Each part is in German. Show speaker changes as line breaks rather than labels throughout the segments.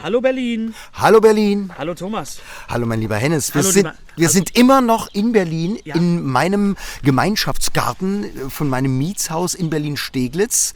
Hallo Berlin.
Hallo Berlin.
Hallo Thomas.
Hallo mein lieber Hennes.
Hallo,
Wir sind immer noch in Berlin,
Ja.
in meinem Gemeinschaftsgarten von meinem Mietshaus in Berlin-Steglitz.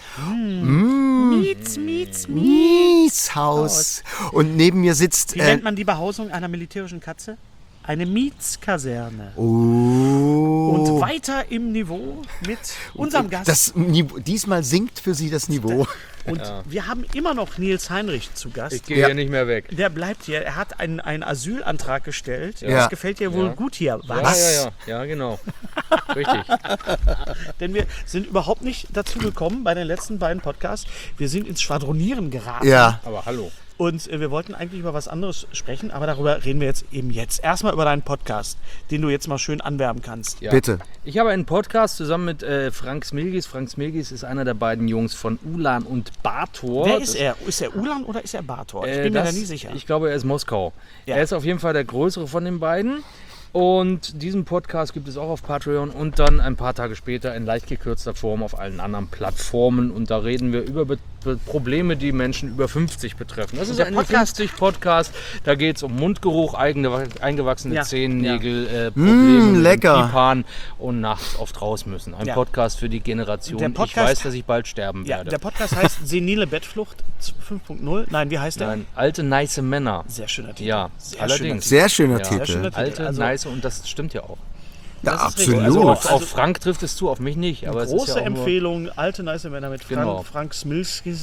Mietshaus. Und neben mir sitzt...
Wie nennt man die Behausung einer militärischen Katze? Eine Mietskaserne.
Oh.
Und weiter im Niveau mit unserem Gast.
Diesmal sinkt für Sie das Niveau.
Und wir haben immer noch Nils Heinrich zu Gast.
Ich gehe hier nicht mehr weg.
Der bleibt hier. Er hat einen Asylantrag gestellt.
Ja.
Das gefällt dir wohl gut hier.
Was? Ja, genau. Richtig.
Denn wir sind überhaupt nicht dazu gekommen bei den letzten beiden Podcasts. Wir sind ins Schwadronieren geraten.
Ja.
Aber hallo.
Und wir wollten eigentlich über was anderes sprechen, aber darüber reden wir jetzt eben jetzt. Erstmal über deinen Podcast, den du jetzt mal schön anwerben kannst.
Ja.
Bitte.
Ich habe einen Podcast zusammen mit Frank Smilgis. Frank Smilgis ist einer der beiden Jungs von Ulan und Bator.
Wer ist er? Ist er Ulan oder ist er Bator? Ich bin mir da nie sicher.
Ich glaube, er ist Moskau.
Ja.
Er ist auf jeden Fall der größere von den beiden. Und diesen Podcast gibt es auch auf Patreon und dann ein paar Tage später in leicht gekürzter Form auf allen anderen Plattformen. Und da reden wir über Probleme, die Menschen über 50 betreffen. Das ist ein 50-Podcast. Da geht es um Mundgeruch, eingewachsene Zehennägel, Probleme mit dem Pipan und nachts oft raus müssen. Ein Podcast für die Generation. Ich weiß, dass ich bald sterben werde.
Der Podcast heißt Senile Bettflucht 5.0 Nein, wie heißt der?
Nein, alte, nice Männer.
Sehr schöner Titel.
Ja, allerdings.
Sehr schöner Titel.
schöner Titel.
Alte,
Also-
nice, und das stimmt ja auch.
Ja,
Das ist
absolut.
richtig.
Also auf Frank trifft es zu, auf mich nicht. Aber es ist
Große
ja auch nur
Empfehlung, alte nice Männer mit
Genau.
Frank Smilgis.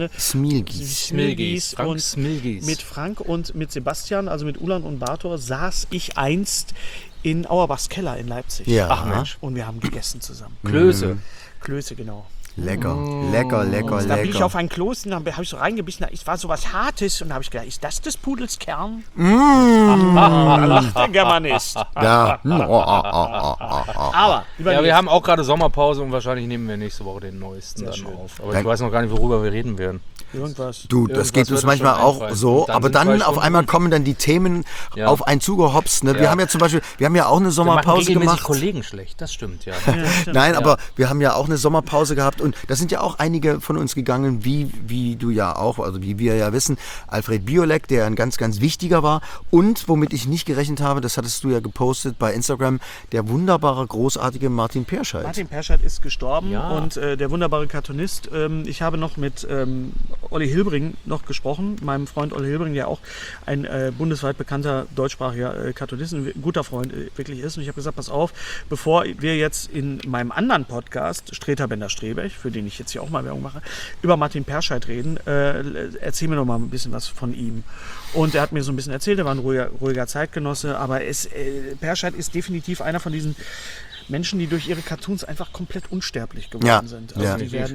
Smilgis. Frank
Und
Smilgis.
mit Frank und mit Sebastian, also mit Ulan und Bator, saß ich einst in Auerbachs Keller in Leipzig.
Ja.
Ach Mensch.
Und wir haben gegessen zusammen.
Klöße.
Klöße, genau.
Lecker.
Da bin ich auf ein Kloß und dann habe ich so reingebissen, es war so was Hartes und da habe ich gedacht, ist das des Pudels Kern? Da lacht der Germanist.
Ja.
Aber, lieber
Ja, wir
Nils,
haben auch gerade Sommerpause und wahrscheinlich nehmen wir nächste Woche den neuesten dann auf. Aber ich weiß noch gar nicht, worüber wir reden werden.
irgendwas.
Du, das
Irgendwas
geht
wird
uns
uns
manchmal
schon
auch
einfallen.
so,
Und dann
aber
sind 2
dann auf
Stunden
einmal kommen dann die Themen auf einen zugehopst. Ne? Wir
Ja.
haben ja zum Beispiel, wir haben ja auch eine
Wir machen
Sommerpause
regelmäßig
gemacht.
Kollegen schlecht, das stimmt, ja.
Nein, aber wir haben ja auch eine Sommerpause gehabt und da sind ja auch einige von uns gegangen, wie du ja auch, also wie wir ja wissen, Alfred Biolek, der ein ganz, ganz wichtiger war und womit ich nicht gerechnet habe, das hattest du ja gepostet bei Instagram, der wunderbare, großartige Martin Perscheid.
Martin Perscheid ist gestorben
Ja.
und der wunderbare Cartoonist. Ich habe noch mit Olli Hilbring noch gesprochen, meinem Freund Olli Hilbring, der auch ein bundesweit bekannter deutschsprachiger Cartoonist, ein guter Freund wirklich ist. Und ich habe gesagt, pass auf, bevor wir jetzt in meinem anderen Podcast, Streter Bender-Strebech, für den ich jetzt hier auch mal Werbung mache, über Martin Perscheid reden, erzähl mir noch mal ein bisschen was von ihm. Und er hat mir so ein bisschen erzählt, er war ein ruhiger Zeitgenosse, aber Perscheid ist definitiv einer von diesen Menschen, die durch ihre Cartoons einfach komplett unsterblich geworden sind. Also die werden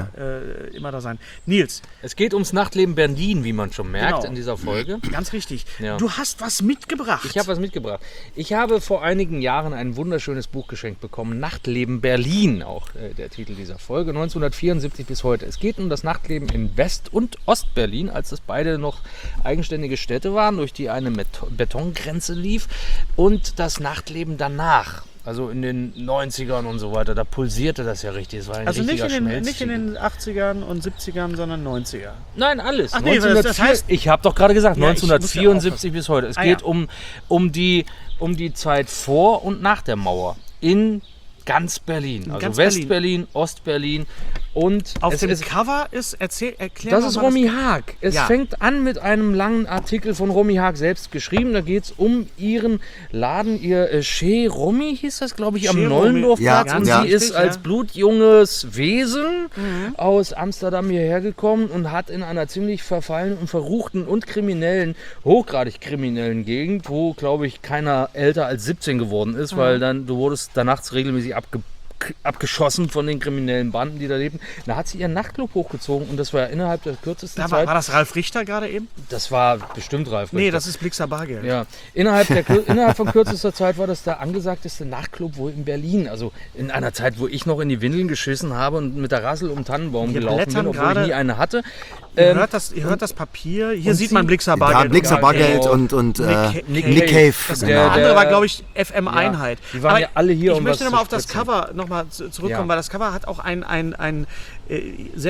immer da sein. Nils,
Es geht ums Nachtleben Berlin, wie man schon merkt
Genau.
in dieser Folge.
ganz richtig,
Ja.
du hast was mitgebracht.
Ich habe was mitgebracht. Ich habe vor einigen Jahren ein wunderschönes Buch geschenkt bekommen. Nachtleben Berlin, auch der Titel dieser Folge, 1974 bis heute. Es geht um das Nachtleben in West- und Ostberlin, als das beide noch eigenständige Städte waren, durch die eine Betongrenze lief, und das Nachtleben danach. Also in den 90ern und so weiter, da pulsierte das ja richtig. Es war ein
also nicht
richtiger
nicht in
Schmelztiegel.
den 80ern und 70ern, sondern 90er.
Nein, alles.
Ach nee, das heißt-
ich habe doch gerade gesagt,
Ja, ich muss ja
1974 bis heute. Es geht
ja.
um die Zeit vor und nach der Mauer in ganz Berlin. Also
ganz
West-Berlin, Ost-Berlin. Und
Auf dem Cover ist, erklär
das
doch
ist
mal
Romy Haag. Es
Ja.
fängt an mit einem langen Artikel von Romy Haag selbst geschrieben. Da geht es um ihren Laden, ihr Chez Romy hieß das, glaube ich, am
Chez Romy.
Neulendorfplatz.
Ja,
und
ja.
sie ist
Richtig,
als
ja.
blutjunges Wesen aus Amsterdam hierher gekommen und hat in einer ziemlich verfallenen und verruchten und kriminellen, hochgradig kriminellen Gegend, wo, glaube ich, keiner älter als 17 geworden ist, weil dann du wurdest da nachts regelmäßig abgeschossen von den kriminellen Banden, die da lebten. Da hat sie ihren Nachtclub hochgezogen und das war innerhalb der kürzesten
War
Zeit.
das Ralf Richter gerade eben?
Das war bestimmt Ralf
Nee,
Richter.
das ist Blixer Bargeld.
Ja, innerhalb von kürzester Zeit war das der angesagteste Nachtclub wohl in Berlin. Also in einer Zeit, wo ich noch in die Windeln geschissen habe und mit der Rassel um den Tannenbaum
Wir
gelaufen bin,
blättern
obwohl ich
gerade-
nie eine hatte.
Ihr hört das Papier. Hier sieht man Blixer Bargeld.
Blixer Bargeld
genau.
und
Nick
Cave.
Das
genau.
andere war, glaube ich, FM Einheit.
die waren ja alle hier,
Ich
um
möchte
was
nochmal
zu
auf das
spritzen.
Cover nochmal zurückkommen,
Ja.
weil das Cover hat auch eine sehr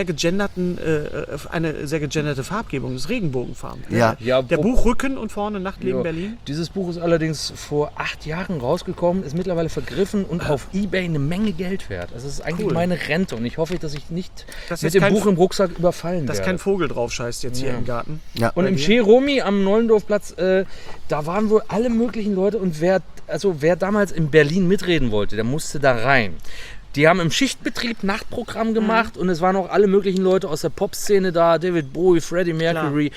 gegenderte Farbgebung, das ist Regenbogenfarben.
Ja.
Ja,
Der Buchrücken und vorne Nachtleben
Ja.
Berlin.
Dieses Buch ist allerdings vor 8 Jahren rausgekommen, ist mittlerweile vergriffen und auf eBay eine Menge Geld wert. Das ist eigentlich
Cool.
meine Rente und ich hoffe, dass ich nicht
Dass
mit
jetzt
dem
kein-
Buch im Rucksack überfallen
Dass
werde.
kein Vogel drauf scheißt jetzt hier
Ja.
im Garten.
Ja.
Und im Cheromi am Neulendorfplatz, da waren wohl alle möglichen Leute und wer damals in Berlin mitreden wollte, der musste da rein. Die haben im Schichtbetrieb Nachtprogramm gemacht und es waren auch alle möglichen Leute aus der Popszene da, David Bowie, Freddie Mercury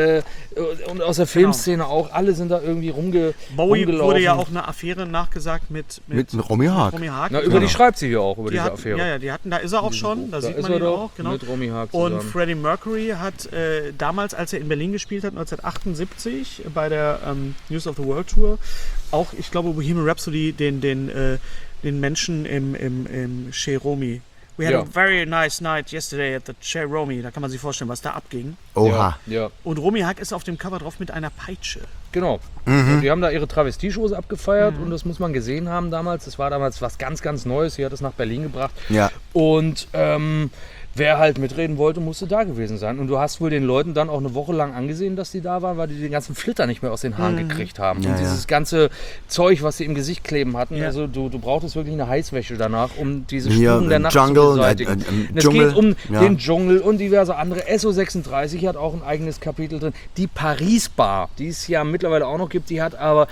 und aus der Filmszene auch. Alle sind da irgendwie
Bowie
rumgelaufen.
wurde ja auch eine Affäre nachgesagt mit
Romy Haag.
Romy Haag.
Na, über die schreibt sie hier auch, über
Die
diese
hatten,
Affäre.
ja, die hatten, da ist er auch schon, da sieht
ist
man
er
ihn
doch
auch. Genau.
mit Romy Haag
Und
zusammen.
Freddie Mercury hat damals, als er in Berlin gespielt hat, 1978 bei der News of the World Tour, auch, ich glaube, Bohemian Rhapsody den Menschen im Cheromi. We had
Ja.
a very nice night yesterday at the Cheromi. Da kann man sich vorstellen, was da abging.
Oha.
Ja,
Und Romy Haag ist auf dem Cover drauf mit einer Peitsche.
genau. Und die haben da ihre Travestieshows abgefeiert und das muss man gesehen haben damals. Das war damals was ganz, ganz Neues. Sie hat es nach Berlin gebracht.
Ja.
Und wer halt mitreden wollte, musste da gewesen sein. Und du hast wohl den Leuten dann auch eine Woche lang angesehen, dass die da waren, weil die den ganzen Flitter nicht mehr aus den Haaren gekriegt haben.
Ja,
und
ja.
dieses ganze Zeug, was sie im Gesicht kleben hatten,
Ja.
also du brauchtest wirklich eine Heißwäsche danach, um diese
Hier,
Spuren der Nacht
Jungle,
zu beseitigen. Es
Dschungel,
geht um
ja.
den Dschungel und diverse andere. SO36 hat auch ein eigenes Kapitel drin. Die Paris Bar, die es ja mittlerweile auch noch gibt, die aber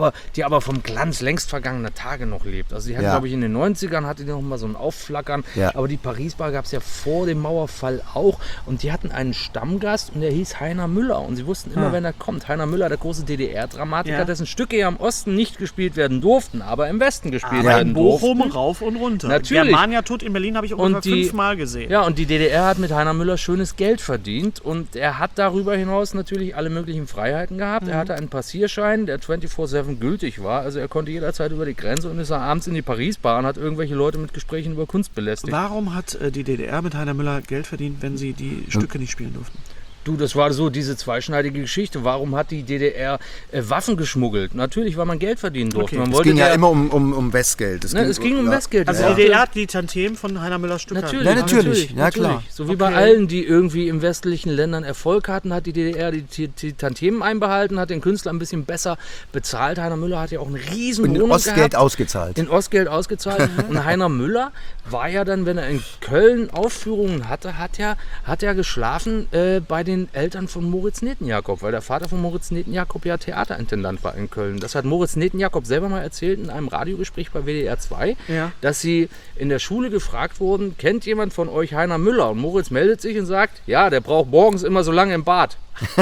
vom Glanz längst vergangener Tage noch lebt. Also die hat,
Ja.
glaube ich, in den 90ern hatte die noch mal so ein Aufflackern.
Ja.
Aber die Paris Bar gab es ja vor dem Mauerfall auch. Und die hatten einen Stammgast und der hieß Heiner Müller. Und sie wussten immer, wenn er kommt. Heiner Müller, der große DDR-Dramatiker,
Ja.
dessen Stücke ja im Osten nicht gespielt werden durften, aber im Westen gespielt
Aber
werden
in Bochum
durften.
rauf und runter.
Natürlich.
Germania Tod in Berlin habe ich ungefähr
Und die-
5-mal gesehen.
Ja, und die DDR hat mit Heiner Müller schönes Geld verdient und er hat darüber hinaus natürlich alle möglichen Freiheiten gehabt. Er hatte einen Passierschein, der 24/7 gültig war, also er konnte jederzeit über die Grenze und ist abends in die Paris-Bar und hat irgendwelche Leute mit Gesprächen über Kunst belästigt.
Warum hat die DDR mit Heiner Müller Geld verdient, wenn sie die Stücke nicht spielen durften?
Du, das war so diese zweischneidige Geschichte. Warum hat die DDR Waffen geschmuggelt? Natürlich, weil man Geld verdienen durfte.
Okay.
Man
Es
wollte
ging ja
der-
immer um Westgeld.
Ne, es ging um
ja.
Westgeld.
Also
Ja.
die DDR hat die Tantiemen von Heiner Müllers Stück.
Natürlich,
Ja, natürlich. Ja, klar.
So wie bei allen, die irgendwie im westlichen Ländern Erfolg hatten, hat die DDR die Tantiemen einbehalten, hat den Künstler ein bisschen besser bezahlt. Heiner Müller hat ja auch eine riesen
Und
Wohnung
Ostgeld
gehabt.
ausgezahlt.
In Ostgeld ausgezahlt. Und Heiner Müller war ja dann, wenn er in Köln Aufführungen hatte, hat er geschlafen bei den Eltern von Moritz Netenjakob, weil der Vater von Moritz Netenjakob ja Theaterintendant war in Köln. Das hat Moritz Netenjakob selber mal erzählt in einem Radiogespräch bei WDR 2,
Ja.
dass sie in der Schule gefragt wurden, kennt jemand von euch Heiner Müller? Und Moritz meldet sich und sagt, ja, der braucht morgens immer so lange im Bad.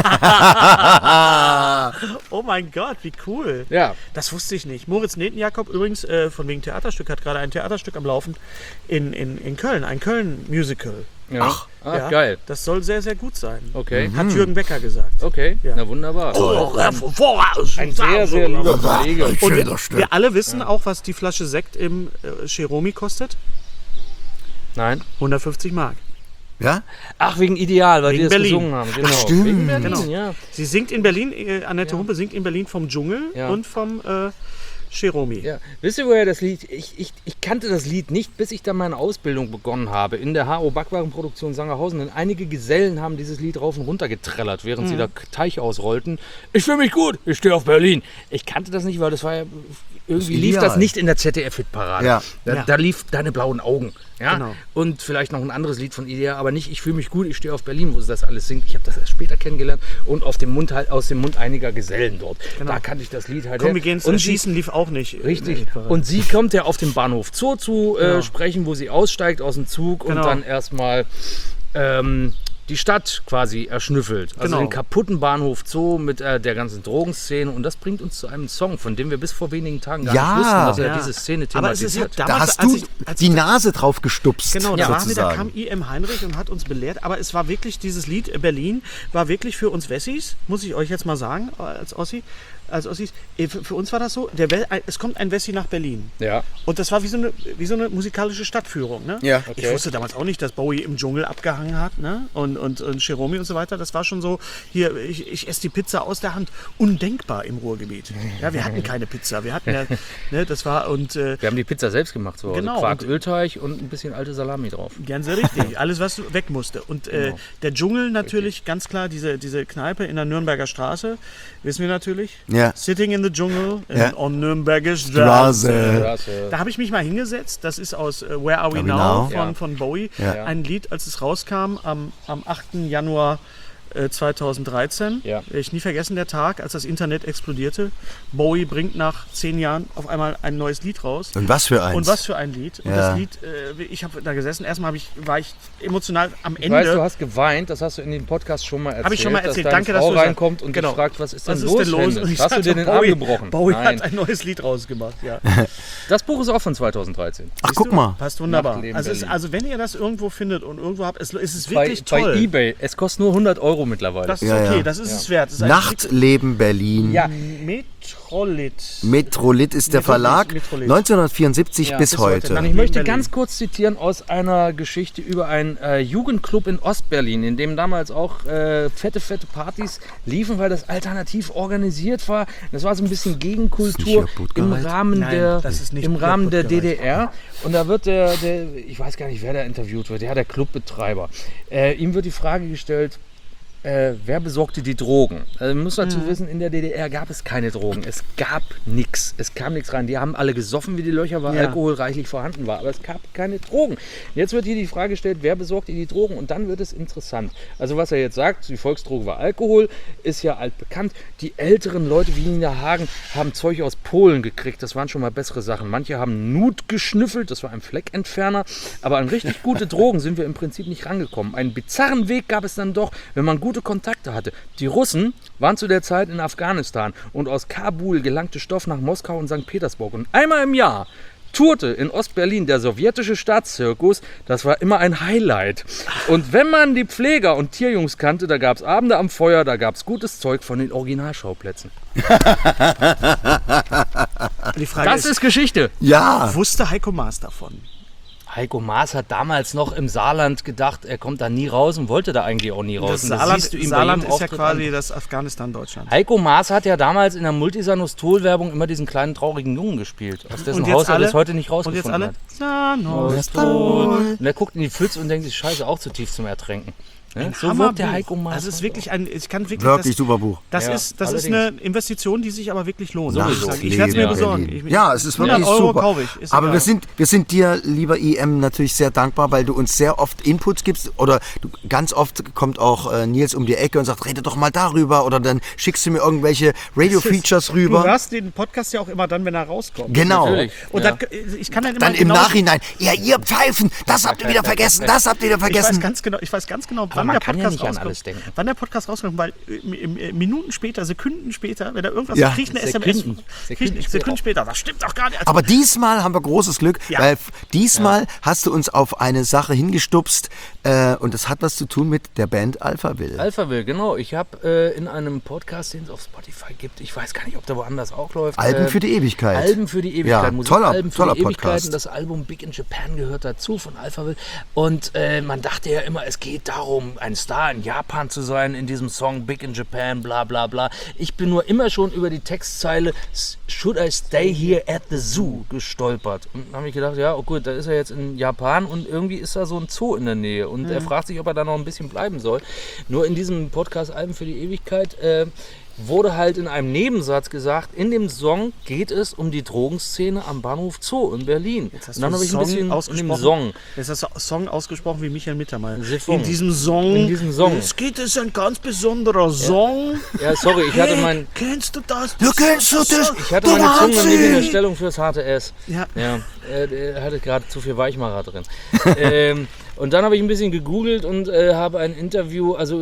Oh mein Gott, wie cool.
Ja.
Das wusste ich nicht. Moritz Netenjakob übrigens, von wegen Theaterstück, hat gerade ein Theaterstück am Laufen in Köln, ein Köln-Musical.
Ja. Ach,
Ja,
geil.
Das soll sehr, sehr gut sein.
Okay.
Hat Jürgen Becker gesagt.
Okay,
Ja.
na wunderbar.
Ein
Ein sehr, sehr lieber Kollege.
Und wir alle wissen auch, was die Flasche Sekt im Cheromi kostet.
Nein.
150 Mark.
Ja?
Ach, wegen Ideal, weil
Wegen
die das
Berlin.
gesungen haben. Genau.
stimmt.
Wegen Berlin,
Genau.
ja.
Sie singt in Berlin, Annette Humpe singt in Berlin vom Dschungel
Ja.
und vom Cheromi.
Ja. Wisst ihr, woher das Lied? Ich kannte das Lied nicht, bis ich dann meine Ausbildung begonnen habe. In der HO Backwarenproduktion Sangerhausen. Denn einige Gesellen haben dieses Lied rauf und runter getrellert, während sie da Teich ausrollten. Ich fühle mich gut, ich stehe auf Berlin. Ich kannte das nicht, weil das war ja. Irgendwie
Das
lief
Ideal.
das nicht in der ZDF-Hitparade.
Ja.
Da lief Deine blauen Augen. Ja?
Genau.
Und vielleicht noch ein anderes Lied von Ideal, aber nicht Ich fühle mich gut, ich stehe auf Berlin, wo sie das alles singt. Ich habe das erst später kennengelernt und auf dem Mund halt, aus dem Mund einiger Gesellen dort. Da kannte ich das Lied halt
Komm,
her.
wir gehen
Und
ins
sie-
Schießen lief auch nicht.
Richtig. Und sie kommt ja auf dem Bahnhof Zoo zu sprechen, wo sie aussteigt aus dem Zug
Genau.
und dann erstmal die Stadt quasi erschnüffelt. Also
Genau.
den kaputten Bahnhof Zoo mit der ganzen Drogenszene. Und das bringt uns zu einem Song, von dem wir bis vor wenigen Tagen gar
Ja.
nicht wussten, dass er
Ja.
diese Szene
Aber es ist
thematisiert.
halt
Da
damals,
hast du
als
die Nase drauf gestupst.
Genau, da war
sozusagen.
kam I.M. Heinrich und hat uns belehrt, aber es war wirklich, dieses Lied Berlin war wirklich für uns Wessis, muss ich euch jetzt mal sagen, als Ossis, für uns war das so, es kommt ein Wessi nach Berlin.
Ja.
Und das war wie so eine musikalische Stadtführung. Ne?
Ja.
Ich wusste damals auch nicht, dass Bowie im Dschungel abgehangen hat. Ne? Und und Cheromi und so weiter, das war schon so, hier, ich esse die Pizza aus der Hand. Undenkbar im Ruhrgebiet. Ja, wir hatten keine Pizza. Wir hatten ja, ne, das war und...
wir haben die Pizza selbst gemacht, so
genau,
Quark, Ölteig und ein bisschen alte Salami drauf.
Ganz sehr richtig. Alles, was weg musste. Und der Dschungel natürlich, ganz klar, diese Kneipe in der Nürnberger Straße, wissen wir natürlich.
Ja.
Sitting in the Jungle
Ja.
on Nürnberger
Straße.
Da habe ich mich mal hingesetzt. Das ist aus Where Are We
Are We
Now
Now?
von Bowie.
Ja.
Ein Lied, als es rauskam am 8. Januar 2013.
Ja.
Werde ich nie vergessen, der Tag, als das Internet explodierte. Bowie bringt nach 10 Jahren auf einmal ein neues Lied raus.
Und was für eins?
Und was für ein Lied. Und
Ja.
das Lied, ich habe da gesessen, erstmal war ich emotional am
Ich
Ende.
weiß, du hast geweint, das hast du in dem Podcast schon mal erzählt.
Habe ich schon mal erzählt.
Dass deine
Danke, dass
Frau
du sagst.
reinkommt und
Genau.
dich fragt, was ist denn
Was
los?
ist denn los?
Hennes?
Und ich
Hast du
sagte,
dir den Arm
Bowie-
gebrochen?
Bowie
Nein.
hat ein neues Lied rausgemacht, ja.
Das Buch ist auch von 2013.
Ach, guck mal.
Passt wunderbar.
Nachtleben
Also,
Berlin.
also wenn ihr das irgendwo findet und irgendwo habt, es ist
Bei
wirklich toll.
eBay. Es kostet nur 100 € mittlerweile.
Das ist
Ja,
okay,
ja.
das ist es wert. Das ist ein
Nachtleben Berlin.
Ja.
Metrolit.
Metrolit ist der
Metrolit,
Verlag.
Metrolit.
1974
Ja,
bis
bis heute.
heute.
Nach-
Und ich möchte
Berlin.
ganz kurz zitieren aus einer Geschichte über einen Jugendclub in Ostberlin, in dem damals auch fette Partys liefen, weil das alternativ organisiert war. Das war so ein bisschen Gegenkultur
hier
im
Blutgewalt?
Rahmen
Nein,
der,
das ist nicht
im Rahmen der
Blutgewalt.
DDR. Und da wird der, ich weiß gar nicht, wer da interviewt wird, der Clubbetreiber. Ihm wird die Frage gestellt, wer besorgte die Drogen? Also man muss dazu wissen, in der DDR gab es keine Drogen. Es gab nichts. Es kam nichts rein. Die haben alle gesoffen wie die Löcher, weil
Ja.
Alkohol reichlich vorhanden war. Aber es gab keine Drogen. Jetzt wird hier die Frage gestellt, wer besorgte die Drogen? Und dann wird es interessant. Also was er jetzt sagt, die Volksdroge war Alkohol, ist ja altbekannt. Die älteren Leute wie Nina Hagen haben Zeug aus Polen gekriegt. Das waren schon mal bessere Sachen. Manche haben Nut geschnüffelt, das war ein Fleckentferner. Aber an richtig gute Drogen sind wir im Prinzip nicht rangekommen. Einen bizarren Weg gab es dann doch, wenn man gute Kontakte hatte. Die Russen waren zu der Zeit in Afghanistan und aus Kabul gelangte Stoff nach Moskau und St. Petersburg. Und einmal im Jahr tourte in Ostberlin der sowjetische Staatszirkus. Das war immer ein Highlight. Und wenn man die Pfleger und Tierjungs kannte, da gab es Abende am Feuer, da gab es gutes Zeug von den Originalschauplätzen.
Die Frage
Das ist Geschichte.
Ja.
wusste Heiko Maas davon?
Heiko Maas hat damals noch im Saarland gedacht, er kommt da nie raus und wollte da eigentlich auch nie raus.
Das
Und das
Saarland,
siehst du ihm bei
Saarland
jedem
ist ja
Auftritt
quasi
an.
das Afghanistan Deutschland.
Heiko Maas hat ja damals in der Multisanostol-Werbung immer diesen kleinen traurigen Jungen gespielt, aus dessen
Und jetzt
Haus er
alle-
bis heute nicht
Und jetzt
rausgefunden
alle?
hat.
Sanostol.
Und er guckt in die Pfütze und denkt sich, scheiße, auch zu tief zum Ertränken. Ne? So
Hammerbuch.
wirkt der Heiko Maas.
Das ist wirklich ich kann wirklich,
Wirklich super Buch.
das
Ja,
ist
allerdings.
eine Investition, die sich aber wirklich lohnt.
Sowieso.
Ich werde es mir
Ja.
besorgen.
Berlin. Ja, es ist wirklich
100 Euro
super.
kaufe ich, ist
Aber
egal.
wir sind dir, lieber IM, natürlich sehr dankbar, weil du uns sehr oft Inputs gibst. Oder ganz oft kommt auch Nils um die Ecke und sagt, rede doch mal darüber. Oder dann schickst du mir irgendwelche Radio-Features
Du
rüber.
hörst den Podcast ja auch immer dann, wenn er rauskommt.
Genau.
Natürlich.
Und
Ja.
dann, ich kann dann immer
Dann im
genau,
Nachhinein, ja, ihr Pfeifen, das habt ihr wieder vergessen, das habt ihr wieder
ich weiß
vergessen.
ganz genau, wann
man
der
kann ja
Podcast
nicht an
rauskommt.
alles denken.
Wann der Podcast rauskommt, weil Minuten später, Sekunden später, wenn er irgendwas
Ja.
kriegt, eine
Sekunden.
SMS. Sekunden später. Das stimmt doch gar nicht. Also,
Aber diesmal haben wir großes Glück,
Ja.
weil diesmal hast du uns auf eine Sache hingestupst und das hat was zu tun mit der Band Alphaville.
Alphaville, genau. Ich habe in einem Podcast, den es auf Spotify gibt, ich weiß gar nicht, ob der woanders auch läuft.
Alben für die Ewigkeit.
Alben für die Ewigkeit.
Ja,
Musikalben für
toller
die Ewigkeit.
Podcast.
Und das Album Big in Japan gehört dazu von Alphaville. Und man dachte ja immer, es geht darum, ein Star in Japan zu sein, in diesem Song Big in Japan, bla bla bla. Ich bin nur immer schon über die Textzeile Should I stay here at the zoo gestolpert. Und dann habe ich gedacht, ja, oh gut, da ist er jetzt in Japan und irgendwie ist da so ein Zoo in der Nähe. Und er fragt sich, ob er da noch ein bisschen bleiben soll. Nur in diesem Podcast Alben für die Ewigkeit wurde halt in einem Nebensatz gesagt, in dem Song geht es um die Drogenszene am Bahnhof Zoo in Berlin.
Jetzt hast
Und dann
du
habe ich ein
Song
bisschen in dem
ausgesprochen.
Song.
Jetzt hast du Song ausgesprochen wie Michael Mittermeier.
Siphon.
In diesem Song.
In diesem Song.
Es geht es ein ganz besonderer Song.
Ja, sorry, ich hatte mein...
Kennst du das?
Du kennst du das?
Ich hatte
Du
meine Zunge nicht in der
Wahnsinn!
Stellung fürs harte S.
Ja.
Ja, er hatte gerade zu viel Weichmacher drin. Und dann habe ich ein bisschen gegoogelt und habe ein Interview, also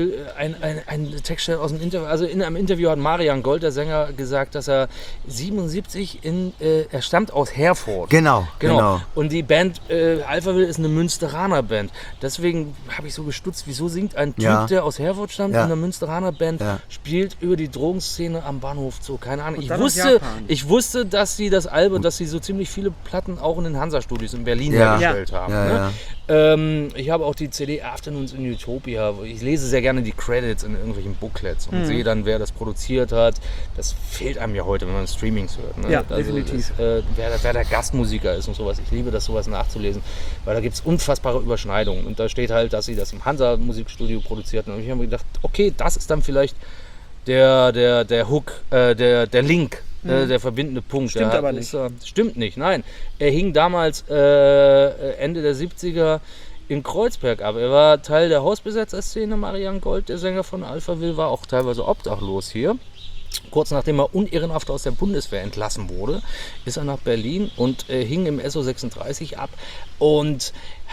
ein Textstelle aus dem Interview, also in einem Interview hat Marian Gold, der Sänger, gesagt, dass er 77 er stammt aus Herford.
Genau.
Und die Band Alphaville ist eine Münsteraner Band. Deswegen habe ich so gestutzt, wieso singt ein Typ,
Ja.
der aus Herford stammt,
Ja.
in einer Münsteraner Band,
Ja.
spielt über die Drogenszene am Bahnhof Zoo. Keine Ahnung.
dann aus Japan.
Ich wusste, dass sie das Album, dass sie so ziemlich viele Platten auch in den Hansa-Studios in Berlin
Ja.
hergestellt haben.
Ja,
Ne?
ja.
Ich habe auch die CD Afternoons in Utopia. Ich lese sehr gerne die Credits in irgendwelchen Booklets und sehe dann, wer das produziert hat. Das fehlt einem ja heute, wenn man Streamings hört. Ne?
Ja, definitiv.
Wer der Gastmusiker ist und sowas. Ich liebe das, sowas nachzulesen, weil da gibt es unfassbare Überschneidungen. Und da steht halt, dass sie das im Hansa-Musikstudio produzierten. Und ich habe mir gedacht, okay, das ist dann vielleicht der Hook, der Link. Der verbindende Punkt.
Stimmt aber nicht.
Stimmt nicht, nein. Er hing damals Ende der 70er in Kreuzberg ab. Er war Teil der Hausbesetzerszene. Marian Gold, der Sänger von Alphaville, war auch teilweise obdachlos hier. Kurz nachdem er unehrenhaft aus der Bundeswehr entlassen wurde, ist er nach Berlin und hing im SO36 ab und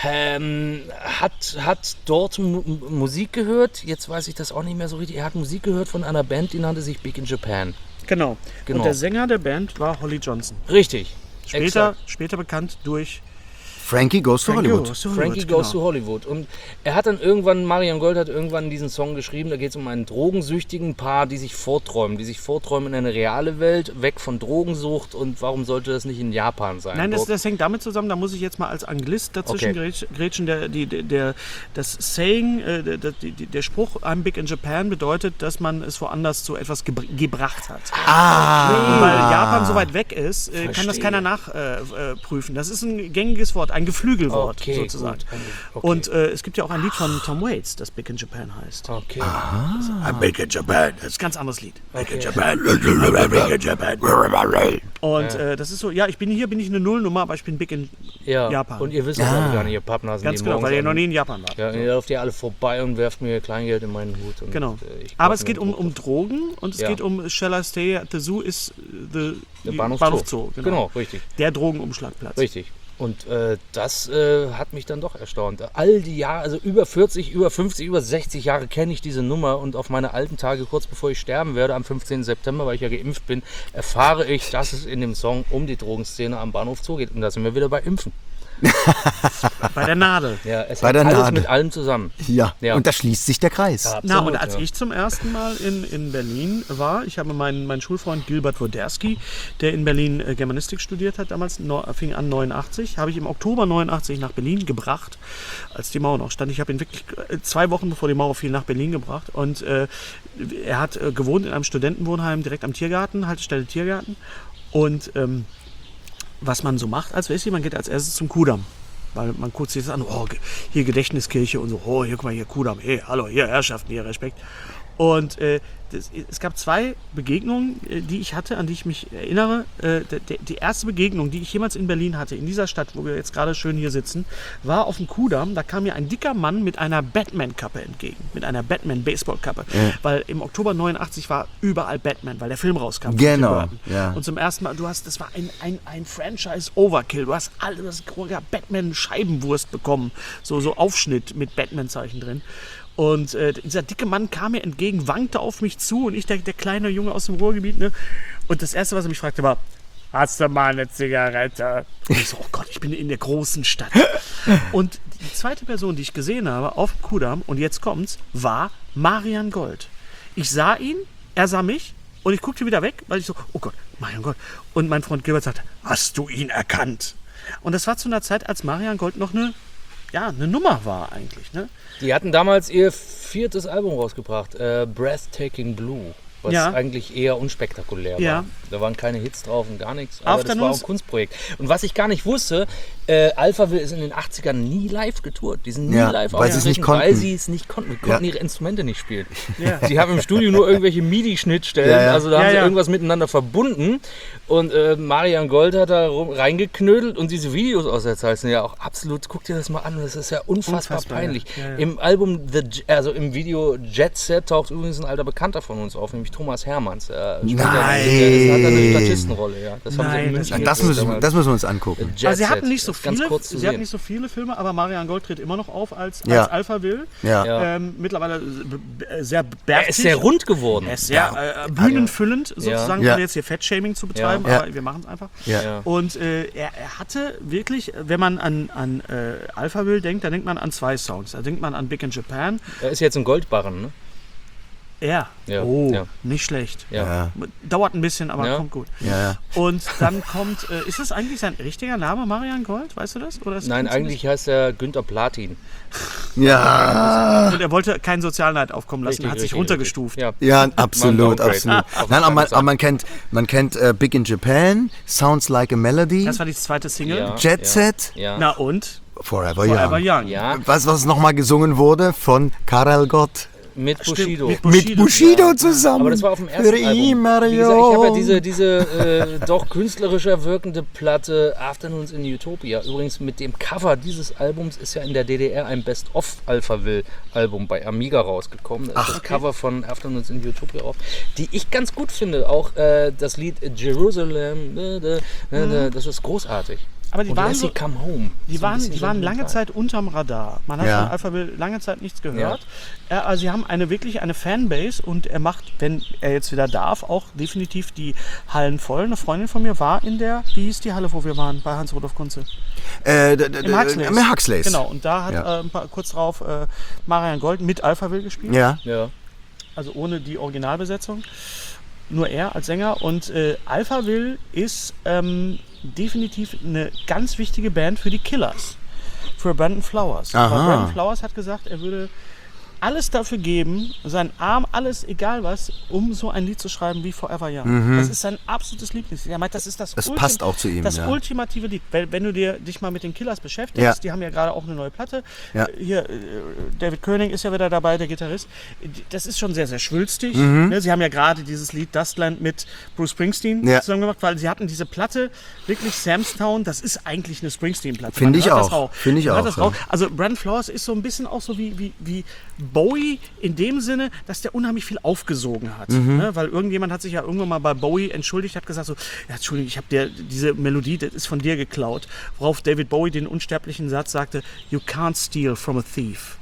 hat dort Musik gehört. Jetzt weiß ich das auch nicht mehr so richtig. Er hat Musik gehört von einer Band, die nannte sich Big in Japan.
Genau. Und der Sänger der Band war Holly Johnson.
Richtig.
Später bekannt durch
Frankie Goes to Hollywood.
Frankie Goes to Hollywood. Und er hat dann irgendwann, Marian Gold hat irgendwann diesen Song geschrieben, da geht es um einen drogensüchtigen Paar, die sich vorträumen in eine reale Welt, weg von Drogensucht, und warum sollte das nicht in Japan sein?
Nein, das hängt damit zusammen, da muss ich jetzt mal als Anglist dazwischen grätschen, das Saying, der Spruch I'm big in Japan bedeutet, dass man es woanders zu etwas gebracht hat. Und weil Japan so weit weg ist, kann das keiner nachprüfen. Das ist ein gängiges Wort, ein Geflügelwort sozusagen.
Okay.
Und es gibt ja auch ein Lied von Tom Waits, das Big in Japan heißt.
Okay.
I'm big in Japan. Das ist ein ganz anderes Lied. Big in Japan. Und das ist so, ja, bin ich eine Nullnummer, aber ich bin big in Japan.
Und ihr wisst das alle gar nicht, ihr Pappnasen.
Ganz genau, weil ihr noch nie in Japan wart.
Ja, ihr lauft ja alle vorbei und werft mir Kleingeld in meinen Hut. Und
genau. Aber es geht um Drogen und es geht um Shall I Stay at the Zoo ist der Bahnhof Zoo.
Genau, richtig.
Der Drogenumschlagplatz.
Richtig. Und das hat mich dann doch erstaunt. All die Jahre, also über 40, über 50, über 60 Jahre kenne ich diese Nummer, und auf meine alten Tage, kurz bevor ich sterben werde, am 15. September, weil ich ja geimpft bin, erfahre ich, dass es in dem Song um die Drogenszene am Bahnhof Zoo geht. Und da sind wir wieder bei Impfen.
Bei der Nadel.
Ja, es hängt alles mit allem zusammen.
Ja, und da schließt sich der Kreis. Ja,
absolut, und als ich zum ersten Mal in Berlin war, ich habe meinen Schulfreund Gilbert Woderski, der in Berlin Germanistik studiert hat, damals fing an 89, habe ich im Oktober 89 nach Berlin gebracht, als die Mauer noch stand. Ich habe ihn wirklich 2 Wochen bevor die Mauer fiel nach Berlin gebracht, und er hat gewohnt in einem Studentenwohnheim direkt am Tiergarten, Haltestelle Tiergarten, und was man so macht als Wessi, man geht als erstes zum Kudamm. Weil man guckt sich das an, hier Gedächtniskirche und so, hier, guck mal, hier Kudamm, hey, hallo, hier Herrschaften, hier Respekt. Und es gab 2 Begegnungen, die ich hatte, an die ich mich erinnere. Die erste Begegnung, die ich jemals in Berlin hatte, in dieser Stadt, wo wir jetzt gerade schön hier sitzen, war auf dem Kudamm. Da kam mir ein dicker Mann mit einer Batman-Kappe entgegen, mit einer Batman-Baseball-Kappe. Ja. Weil im Oktober 89 war überall Batman, weil der Film rauskam.
Genau. Ja.
Und zum ersten Mal, das war ein Franchise-Overkill. Du hast Batman-Scheibenwurst bekommen, so Aufschnitt mit Batman-Zeichen drin. Und dieser dicke Mann kam mir entgegen, wankte auf mich zu, und ich, der kleine Junge aus dem Ruhrgebiet, ne? Und das Erste, was er mich fragte, war, hast du mal eine Zigarette? Und ich so, oh Gott, ich bin in der großen Stadt. Und die zweite Person, die ich gesehen habe auf dem Kudamm, und jetzt kommt's, war Marian Gold. Ich sah ihn, er sah mich, und ich guckte wieder weg, weil ich so, oh Gott, Marian Gold. Und mein Freund Gilbert sagte, hast du ihn erkannt? Und das war zu einer Zeit, als Marian Gold noch eine Nummer war eigentlich, ne?
Die hatten damals ihr 4. Album rausgebracht, Breathtaking Blue, was eigentlich eher unspektakulär war. Da waren keine Hits drauf und gar nichts, aber das war auch ein Kunstprojekt. Und was ich gar nicht wusste, Alphaville ist in den 80ern nie live getourt. Die sind nie live aufgetreten, weil sie es nicht konnten. Die konnten ihre Instrumente nicht spielen. Ja. Sie haben im Studio nur irgendwelche MIDI-Schnittstellen, also da haben sie irgendwas miteinander verbunden. Und Marian Gold hat da reingeknödelt, und diese Videos aus der Zeit sind ja auch absolut, guck dir das mal an, das ist ja unfassbar peinlich. Ja. Im Album, im Video Jet Set taucht übrigens ein alter Bekannter von uns auf, nämlich Thomas Hermanns.
Nein!
Das hat eine Statistenrolle, ja. Das
müssen wir uns angucken.
Also sie hatten nicht so viele Filme, aber Marian Gold tritt immer noch auf als Alphaville. Ja. Mittlerweile sehr bärtig.
Er ist sehr rund geworden.
Er ist sehr bühnenfüllend, sozusagen, ohne jetzt hier Fettshaming zu betreiben, aber wir machen es einfach. Ja. Und er hatte wirklich, wenn man an Alphaville denkt, da denkt man an 2 Songs. Da denkt man an Big in Japan.
Er ist jetzt ein Goldbarren, ne?
Ja.
Ja,
Oh,
ja.
nicht schlecht.
Ja.
Dauert ein bisschen, aber
Ja.
kommt gut.
Ja.
Und dann kommt, ist es eigentlich sein richtiger Name, Marian Gold? Weißt du das? Oder ist
Nein,
es
eigentlich heißt er Günther Platin.
Ja,
Und er wollte keinen Sozialneid aufkommen lassen,
Richtig,
hat sich
richtig,
runtergestuft.
richtig.
ja, absolut,
Downgrade.
absolut.
Auf
Nein,
keinen
aber man kennt Big in Japan, Sounds Like a Melody,
Das war die zweite Single.
Ja.
Jet Set,
Ja.
Na und?
Forever
Forever
Young.
Young.
Ja,
Was nochmal gesungen wurde von Karel Gott.
mit Bushido.
Mit
Mit Bushido zusammen.
Aber das war auf dem ersten
Für
Album.
immer
Wie gesagt, ich habe ja
jung.
diese doch künstlerischer wirkende Platte Afternoons in Utopia. Übrigens mit dem Cover dieses Albums ist ja in der DDR ein Best-of-Alphaville-Album bei Amiga rausgekommen. Da ist das Cover von Afternoons in Utopia auf, die ich ganz gut finde. Auch das Lied Jerusalem, das ist großartig.
Aber die
Und
waren
Lassie
so-
Come Home.
Die
So ein bisschen
waren lange
sentimental.
Zeit unterm Radar. Man hat
Ja.
von Alphaville lange Zeit nichts gehört. Also sie haben wirklich eine Fanbase und er macht, wenn er jetzt wieder darf, auch definitiv die Hallen voll. Eine Freundin von mir war in der, wie hieß die Halle, wo wir waren, bei Hans-Rudolf Kunze? Im Huxleys.
Im Huxleys.
Genau, und da hat
Ja.
kurz drauf Marian Gold mit Alphaville gespielt.
Ja.
Ja.
Also ohne die Originalbesetzung. Nur er als Sänger. Und Alphaville ist definitiv eine ganz wichtige Band für die Killers. Für Brandon Flowers.
Aha.
Weil Brandon Flowers hat gesagt, er würde alles dafür geben, seinen Arm, alles, egal was, um so ein Lied zu schreiben wie Forever Young. Das ist sein absolutes Lieblingslied. Er meint, das ist das
passt auch zu ihm,
das
ja.
ultimative Lied. Wenn du dich mal mit den Killers beschäftigst,
Ja.
die haben ja gerade auch eine neue Platte.
Ja.
Hier, David König ist ja wieder dabei, der Gitarrist. Das ist schon sehr, sehr schwülstig. Ne, sie haben ja gerade dieses Lied Dustland mit Bruce Springsteen
Ja.
zusammen gemacht, weil sie hatten diese Platte, wirklich Samstown, das ist eigentlich eine Springsteen-Platte.
Finde
Man
ich
hört das
auch. Finde ich
Man hört
auch,
das
ja.
raus. Also Brandon Flowers ist so ein bisschen auch so wie Bowie in dem Sinne, dass der unheimlich viel aufgesogen hat. Ne? Weil irgendjemand hat sich ja irgendwann mal bei Bowie entschuldigt, hat gesagt so, ja, Entschuldigung, ich habe dir diese Melodie, das ist von dir geklaut. Worauf David Bowie den unsterblichen Satz sagte, you can't steal from a thief.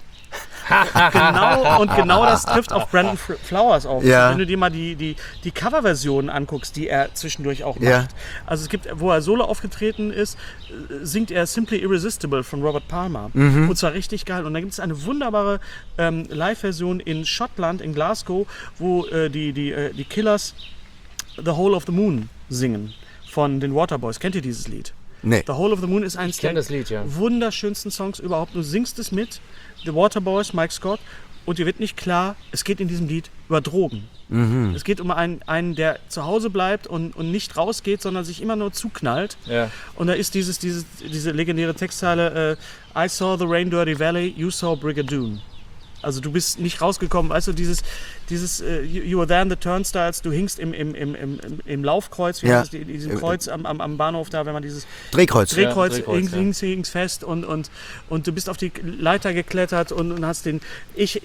Genau das trifft auf Brandon Flowers auf.
Ja.
Wenn du dir mal die Coverversionen anguckst, die er zwischendurch auch macht.
Ja.
Also es gibt, wo er solo aufgetreten ist, singt er Simply Irresistible von Robert Palmer. Und zwar richtig geil. Und da gibt es eine wunderbare Live-Version in Schottland, in Glasgow, wo die Killers The Whole of the Moon singen von den Waterboys. Kennt ihr dieses Lied?
Nee.
The Whole of the Moon ist eins
kenn
der
das Lied, ja.
wunderschönsten Songs überhaupt. Du singst es mit, The Waterboys, Mike Scott, und dir wird nicht klar, es geht in diesem Lied über Drogen. Es geht um einen, der zu Hause bleibt und nicht rausgeht, sondern sich immer nur zuknallt.
Ja.
Und da ist diese legendäre Textzeile, I saw the rain dirty valley, you saw Brigadoon. Also du bist nicht rausgekommen, weißt du, dieses you were there in the turnstiles, du hingst im Laufkreuz, wie
Ja.
heißt das, in diesem Kreuz am Bahnhof da, wenn man dieses
Drehkreuz.
Drehkreuz,
Drehkreuz,
hingst fest und du bist auf die Leiter geklettert und hast den, ich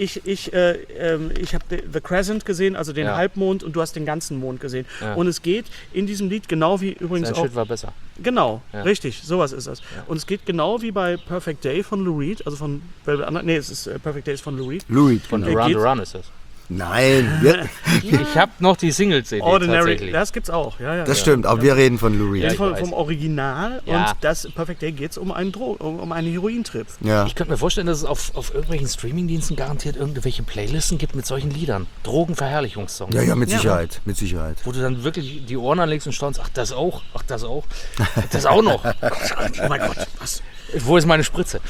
habe The Crescent gesehen, also den
Ja.
Halbmond, und du hast den ganzen Mond gesehen.
Ja.
Und es geht in diesem Lied genau wie übrigens
Sein
auch,
Shit war besser.
genau,
Ja.
richtig, sowas ist das. Und es geht genau wie bei Perfect Day von Lou Reed, also von Velvet Underground, nee, es ist Perfect Day ist von Lou Reed.
Louis.
Von
Geht-
Around the Run ist das.
Nein, wir,
Ich habe noch die Single-CD
Ordinary,
tatsächlich.
das gibt's auch, ja.
das stimmt, aber wir reden von Louis.
Ja, ich
vom,
weiß.
vom Original,
Ja.
und das Perfect Day geht es um einen Herointrip.
Ja.
Ich könnte mir vorstellen, dass es auf irgendwelchen Streamingdiensten garantiert irgendwelche Playlisten gibt mit solchen Liedern. Drogenverherrlichungssongs.
Ja, mit
Ja.
Sicherheit, mit Sicherheit.
Wo du dann wirklich die Ohren anlegst und staunst, ach das auch, ach das auch, das auch noch.
Oh mein Gott, was?
Wo ist meine Spritze?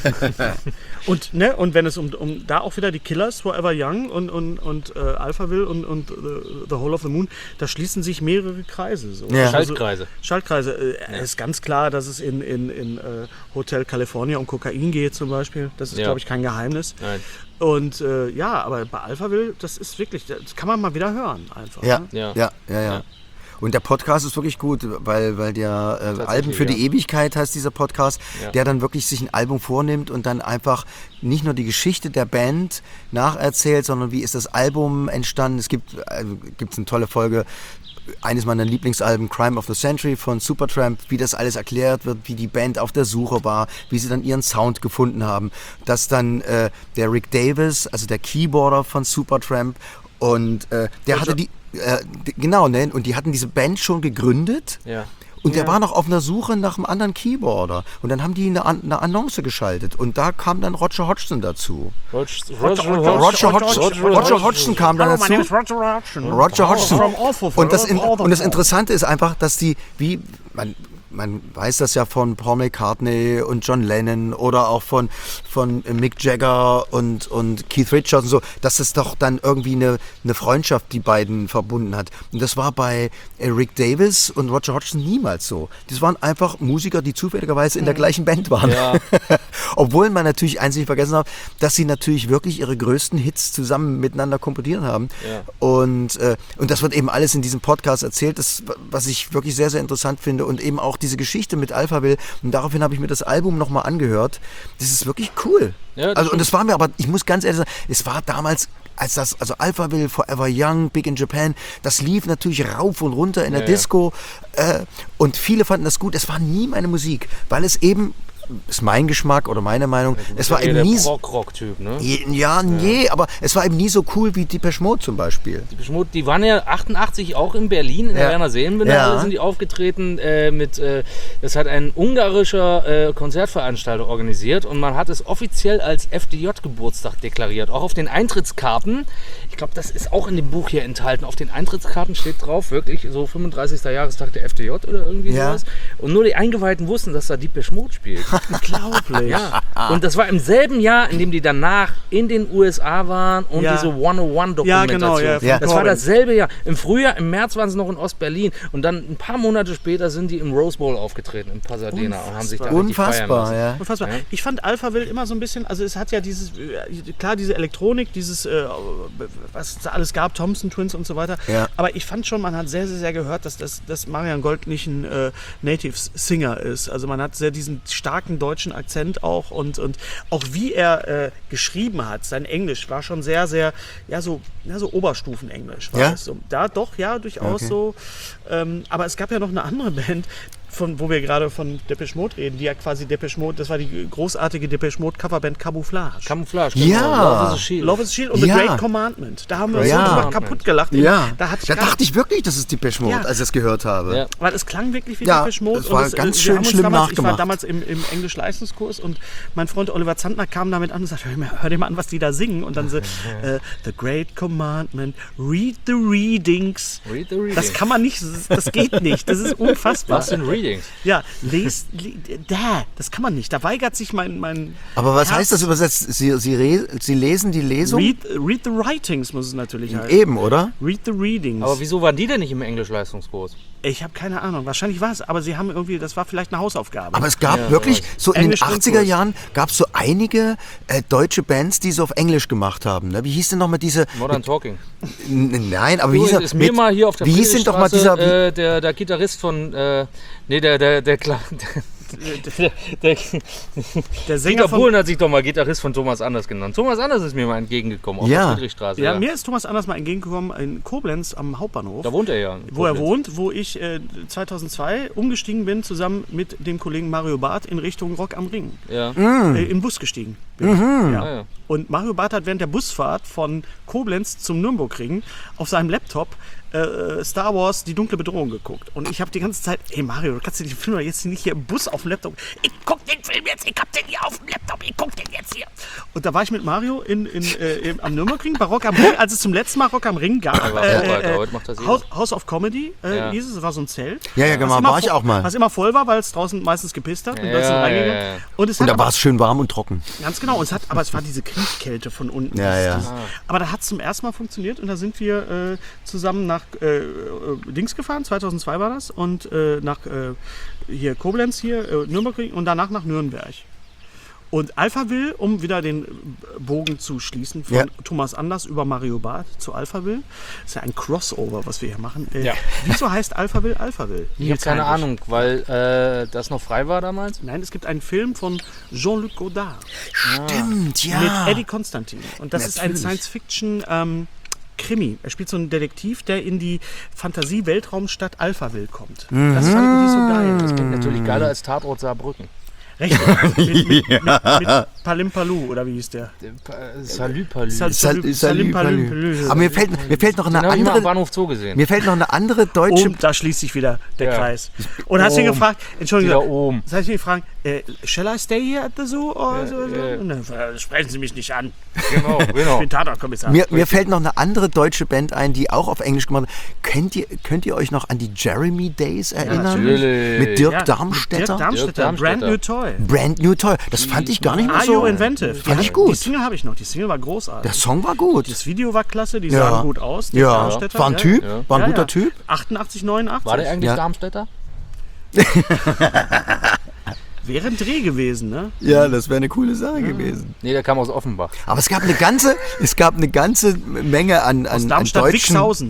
Und wenn es um da auch wieder die Killers, Forever Young und Alphaville und the Whole of the Moon, da schließen sich mehrere Kreise. So.
Ja.
Schaltkreise.
Schaltkreise. Es ist ganz klar, dass es in Hotel California um Kokain geht zum Beispiel. Das ist,
Ja.
glaube ich, kein Geheimnis.
Nein.
Und ja, aber bei Alphaville, das ist wirklich, das kann man mal wieder hören einfach.
Ja,
Ne?
Ja.
ja, ja, ja. Und der Podcast ist wirklich gut, weil der Alben für
ja.
die Ewigkeit heißt dieser Podcast,
Ja.
der dann wirklich sich ein Album vornimmt und dann einfach nicht nur die Geschichte der Band nacherzählt, sondern wie ist das Album entstanden. Es gibt eine tolle Folge, eines meiner Lieblingsalben, Crime of the Century von Supertramp, wie das alles erklärt wird, wie die Band auf der Suche war, wie sie dann ihren Sound gefunden haben. Dass dann der Rick Davis, also der Keyboarder von Supertramp, und der hatte genau, ne? Und die hatten diese Band schon gegründet.
Ja.
Und der war noch auf einer Suche nach einem anderen Keyboarder. Und dann haben die eine Annonce geschaltet. Und da kam dann Roger Hodgson dazu. Roger Hodgson kam dann dazu. Roger Hodgson. Und das Interessante ist einfach, dass die, wie man weiß das ja von Paul McCartney und John Lennon oder auch von Mick Jagger und Keith Richards und so, dass es doch dann irgendwie eine Freundschaft die beiden verbunden hat. Und das war bei Rick Davies und Roger Hodgson niemals so. Das waren einfach Musiker, die zufälligerweise in der gleichen Band waren. Ja. Obwohl man natürlich eins nicht vergessen darf, dass sie natürlich wirklich ihre größten Hits zusammen miteinander komponiert haben. Ja. Und das wird eben alles in diesem Podcast erzählt, was ich wirklich sehr, sehr interessant finde und eben auch diese Geschichte mit Alphaville, und daraufhin habe ich mir das Album nochmal angehört. Das ist wirklich cool. Ja, und das war mir, aber ich muss ganz ehrlich sagen, es war damals, also Alphaville, Forever Young, Big in Japan, das lief natürlich rauf und runter in der Disco und viele fanden das gut. Es war nie meine Musik, weil es eben, ist mein Geschmack oder meine Meinung, es war eben nie so
Rock-Typ, ne?
Aber es war eben nie so cool wie Depeche Mode zum Beispiel.
Depeche Mode, die waren ja 88 auch in Berlin, in der Werner Seenbinnale sind die aufgetreten das hat ein ungarischer Konzertveranstalter organisiert und man hat es offiziell als FDJ-Geburtstag deklariert, auch auf den Eintrittskarten. Ich glaube, das ist auch in dem Buch hier enthalten. Auf den Eintrittskarten steht drauf, wirklich so 35. Jahrestag der FDJ oder irgendwie sowas. Und nur die Eingeweihten wussten, dass da Depeche Mode spielt.
Unglaublich.
Ja. Und das war im selben Jahr, in dem die danach in den USA waren und diese 101-Dokumentation.
Ja, genau. Ja,
das war dasselbe Jahr. Im Frühjahr, im März waren sie noch in Ostberlin und dann ein paar Monate später sind die im Rose Bowl aufgetreten in Pasadena und haben sich da
Unfassbar,
ja.
Unfassbar. Ja. Ich fand Alphaville immer so ein bisschen, also es hat ja dieses, klar, diese Elektronik, dieses, was es alles gab, Thompson Twins und so weiter. Ja. Aber ich fand schon, man hat sehr, sehr, sehr gehört, dass Marian Gold nicht ein Native Singer ist. Also man hat sehr diesen starken deutschen Akzent auch und auch wie er geschrieben hat, sein Englisch war schon sehr, sehr, so Oberstufenenglisch war es so. Da doch, ja, durchaus so. Aber es gab ja noch eine andere Band, wo wir gerade von Depeche Mode reden, die ja quasi Depeche Mode, das war die großartige Depeche Mode Coverband Camouflage.
Camouflage,
genau. Ja.
Love is a Shield.
Love is a Shield und The Great Commandment. Da haben wir uns so drüber kaputt gelacht.
Ja. Da dachte ich wirklich, das ist Depeche Mode, als ich es gehört habe.
Ja. Weil es klang wirklich wie Depeche Mode.
Das war ganz schön schlimm nachgemacht.
Ich war damals im Englisch-Leistungskurs und mein Freund Oliver Zandner kam damit an und sagte, hör dir mal an, was die da singen. Und dann so, The Great Commandment, read the readings.
Read the readings.
Das kann man nicht, das geht nicht. Das ist unfassbar.
Was sind Readings?
Ja, das kann man nicht. Da weigert sich mein
Aber was heißt das übersetzt? Sie lesen die Lesung?
Read the writings muss es natürlich heißen.
Eben, oder?
Read the readings.
Aber wieso waren die denn nicht im Englisch-Leistungskurs?
Ich habe keine Ahnung. Wahrscheinlich war es, aber sie haben irgendwie, das war vielleicht eine Hausaufgabe.
Aber es gab wirklich, so in den 80er Jahren, gab es so einige deutsche Bands, die so auf Englisch gemacht haben. Ne? Wie hieß denn nochmal diese...
Modern Talking.
Nein, aber wie hieß
ist mir mal hier auf der
Friedrichstraße,
der Gitarrist von... der Sänger Dieter Bohlen hat sich doch mal Gitarrist von Thomas Anders genannt. Thomas Anders ist mir mal entgegengekommen auf der Friedrichstraße.
Ja, mir ist Thomas Anders mal entgegengekommen in Koblenz am Hauptbahnhof.
Da wohnt er ja.
Wo er wohnt, wo ich 2002 umgestiegen bin, zusammen mit dem Kollegen Mario Barth in Richtung Rock am Ring.
Ja.
Im Bus gestiegen bin. Ja. Und Mario Barth hat während der Busfahrt von Koblenz zum Nürburgring auf seinem Laptop Star Wars, die dunkle Bedrohung geguckt. Und ich habe die ganze Zeit, ey Mario, du kannst dir den Film jetzt nicht hier im Bus auf dem Laptop. Ich guck den Film jetzt, ich hab den hier auf dem Laptop, ich guck den jetzt hier. Und da war ich mit Mario am Nürburgring bei Rock am Ring, als es zum letzten Mal Rock am Ring gab.
Heute macht das
House of Comedy hieß es, das war so ein Zelt.
Ja, genau, war ich auch mal.
Was immer voll war, weil es draußen meistens gepisst hat. Und
und da war es schön warm und trocken.
Ganz genau, aber es war diese Kriechkälte von unten. Aber da hat es zum ersten Mal funktioniert und da sind wir zusammen nach Dings gefahren, 2002 war das, und nach hier Koblenz, Nürburgring und danach nach Nürnberg. Und Alphaville, um wieder den Bogen zu schließen, von Thomas Anders über Mario Barth zu Alphaville. Das ist ja ein Crossover, was wir hier machen. Wieso heißt Alphaville Alphaville?
Ich habe keine Ahnung, weil das noch frei war damals?
Nein, es gibt einen Film von Jean-Luc Godard.
Stimmt,
Mit Eddie Constantine. Und das ist ein Science-Fiction Krimi. Er spielt so einen Detektiv, der in die Fantasie-Weltraumstadt Alphaville kommt. Das fanden die so geil.
Das klingt natürlich geiler als Tatort Saarbrücken.
Richtig. Mit Palimpaloo, oder wie hieß der?
Salü-Palü.
Aber mir fällt noch eine
Den habe ich mal am
andere.
Bahnhof Zoo gesehen.
Mir fällt noch eine andere deutsche.
Da schließt sich wieder der
Ja.
Kreis. Und hast du ihn gefragt, Entschuldigung,
Wieder oben.
das heißt, ich gefragt, shall I stay here at the zoo? Oder so? Und dann, sprechen Sie mich nicht an.
Genau.
Ich bin Tatortkommissar.
Mir fällt noch eine andere deutsche Band ein, die auch auf Englisch gemacht hat. Könnt ihr euch noch an die Jeremy Days erinnern?
natürlich.
Mit Dirk
Ja,
Darmstädter?
Dirk Darmstädter, Brand New Toy.
Brand New Toy. Das fand ich gar nicht mehr
Are
so.
You Inventive?
Fand ich
Die
gut.
Single habe ich noch. Die Single war großartig.
Der Song war gut.
Das Video war klasse, die
Ja.
sahen gut aus. Dirk
Ja,
Darmstädter,
war ein Typ,
Ja.
war ein
Ja,
guter
ja.
Typ.
88, 89.
War der eigentlich
Ja.
Darmstädter?
Wäre ein Dreh gewesen, ne?
Ja, das wäre eine coole Sache gewesen.
Nee, der kam aus Offenbach.
Aber es gab eine ganze Menge an
Darmstadt,
Deutschen.
Wixhausen.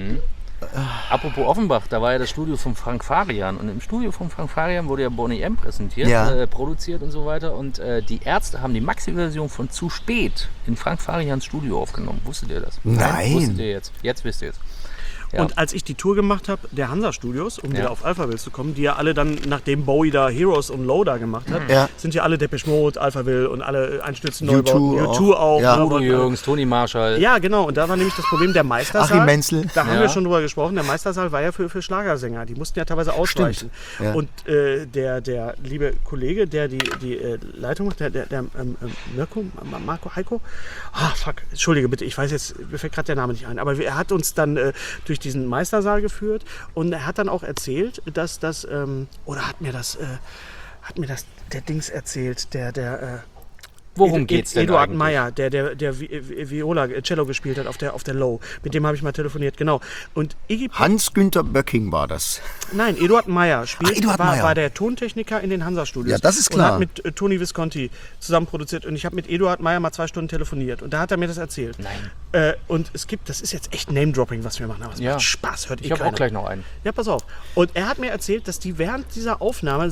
Apropos Offenbach, da war ja das Studio von Frank Farian. Und im Studio von Frank Farian wurde ja Boney M. präsentiert,
Ja.
produziert und so weiter. Und die Ärzte haben die Maxi-Version von Zu spät in Frank Farians Studio aufgenommen. Wusstet ihr das?
Nein.
Wusstet ihr jetzt? Jetzt wisst ihr es. Ja.
Und als ich die Tour gemacht habe, der Hansa-Studios, um
Ja.
wieder auf Alphaville zu kommen, die ja alle dann, nachdem Bowie da Heroes und Low da gemacht hat,
Ja.
sind ja alle Depeche Mode, Alphaville und alle Einstürzen
U2
Neubauten. U2 auch.
Ja.
ne,
Udo
wollten-
Jürgens, Toni Marshall.
Ja, genau. Und da war nämlich das Problem der Meistersaal.
Achim Menzel.
Da haben
Ja.
wir schon drüber gesprochen. Der Meistersaal war ja für Schlagersänger. Die mussten ja teilweise ausweichen.
Ja.
Und der liebe Kollege, der die Leitung macht, der Marco Heiko. Ah, fuck. Entschuldige bitte. Ich weiß jetzt, mir fällt gerade der Name nicht ein. Aber er hat uns dann durch diesen Meistersaal geführt. Und er hat dann auch erzählt, dass das, oder hat mir das der Dings erzählt,
Worum geht's denn
Eduard
eigentlich?
Meyer, der Viola, Cello gespielt hat auf der Low. Mit dem habe ich mal telefoniert, genau. Und Iggy Pop,
Hans-Günther Böcking war das.
nein, Eduard Meyer
Eduard Meyer.
war der Tontechniker in den Hansa-Studios.
Ja, das ist klar.
Und hat mit Toni Visconti zusammen produziert. Und ich habe mit Eduard Meyer mal 2 Stunden telefoniert. Und da hat er mir das erzählt.
Nein.
Und das ist jetzt echt Name-Dropping, was wir machen. Aber es
Ja.
macht Spaß, hört
Ich habe auch gleich noch einen.
Ja, pass auf. Und er hat mir erzählt, dass die während dieser Aufnahme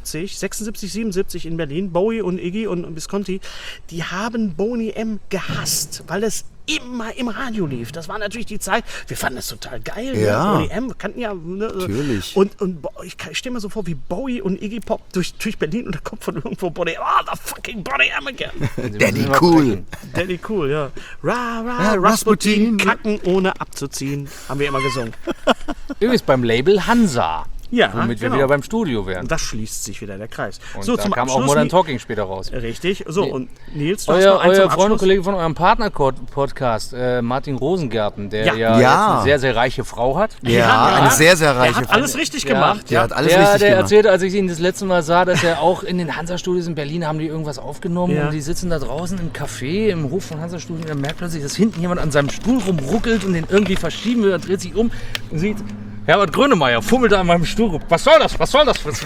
77 in Berlin, Bowie und Iggy und Visconti, die haben Boney M. gehasst, weil es immer im Radio lief. Das war natürlich die Zeit, wir fanden das total geil.
Ja.
Ne? Boney M. Wir kannten ja... Ne?
Natürlich.
Und ich stelle mir so vor, wie Bowie und Iggy Pop durch Berlin und da kommt von irgendwo Boney M. Oh, the fucking Boney M again.
Daddy cool.
Daddy cool, ja. Ra,
Ja,
Rasputin,
Rasputin.
kacken ohne abzuziehen, haben wir immer gesungen.
Übrigens beim Label Hansa.
Ja,
Womit wir
genau.
wieder beim Studio wären.
Und das schließt sich wieder der Kreis.
Und
So,
da
zum
kam auch
Abschluss,
Modern Talking später raus.
Richtig. So, und Nils, du hast noch
Euer
eins zum
Freund und
Abschluss.
Kollege von eurem Partner-Podcast, Martin Rosengärten, der
Ja.
ja,
Ja.
jetzt eine sehr, sehr reiche Frau hat.
Ja, eine sehr, sehr
Er
reiche
hat alles richtig gemacht.
Der hat alles
Ja,
richtig
der
gemacht.
erzählte, als ich ihn das letzte Mal sah, dass er auch in den Hansa-Studios in Berlin haben die irgendwas aufgenommen
Ja.
und die sitzen da draußen im Café im Hof von Hansa-Studios und er merkt plötzlich, dass hinten jemand an seinem Stuhl rumruckelt und den irgendwie verschieben will. Er dreht sich um und sieht, Herbert Grönemeyer fummelt da an meinem Stuhl rum. Was soll das? Was soll das?
Was